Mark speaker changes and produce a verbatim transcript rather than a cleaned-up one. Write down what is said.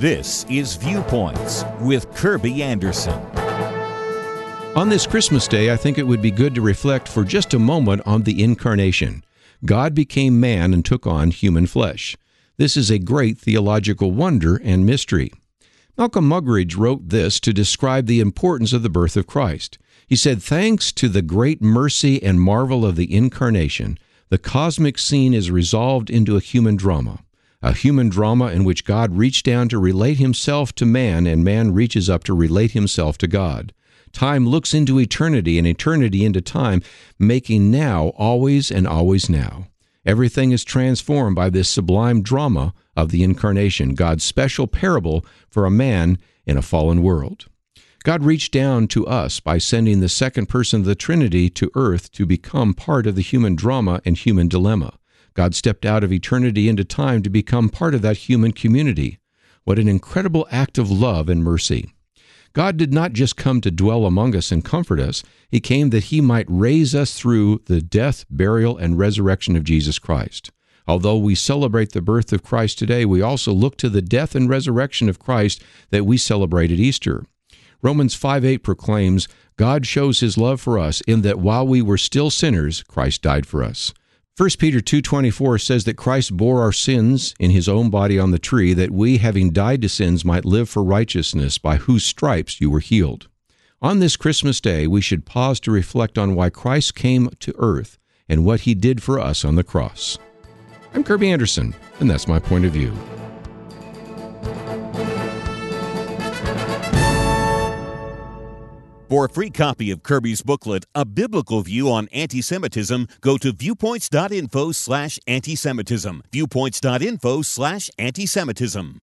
Speaker 1: This is Viewpoints with Kirby Anderson.
Speaker 2: On this Christmas Day, I think it would be good to reflect for just a moment on the Incarnation. God became man and took on human flesh. This is a great theological wonder and mystery. Malcolm Muggeridge wrote this to describe the importance of the birth of Christ. He said, "Thanks to the great mercy and marvel of the Incarnation, the cosmic scene is resolved into a human drama. A human drama in which God reached down to relate himself to man, and man reaches up to relate himself to God. Time looks into eternity, and eternity into time, making now always and always now. Everything is transformed by this sublime drama of the Incarnation, God's special parable for a man in a fallen world. God reached down to us by sending the second person of the Trinity to earth to become part of the human drama and human dilemma. God stepped out of eternity into time to become part of that human community. What an incredible act of love and mercy. God did not just come to dwell among us and comfort us. He came that he might raise us through the death, burial, and resurrection of Jesus Christ. Although we celebrate the birth of Christ today, we also look to the death and resurrection of Christ that we celebrate at Easter. Romans five eight proclaims, God shows his love for us in that while we were still sinners, Christ died for us. First Peter two twenty-four says that Christ bore our sins in his own body on the tree, that we, having died to sins, might live for righteousness, by whose stripes you were healed. On this Christmas Day, we should pause to reflect on why Christ came to earth and what he did for us on the cross. I'm Kirby Anderson, and that's my point of view.
Speaker 1: For a free copy of Kirby's booklet, A Biblical View on Anti-Semitism, go to viewpoints.info slash anti-Semitism. Viewpoints.info slash anti-Semitism.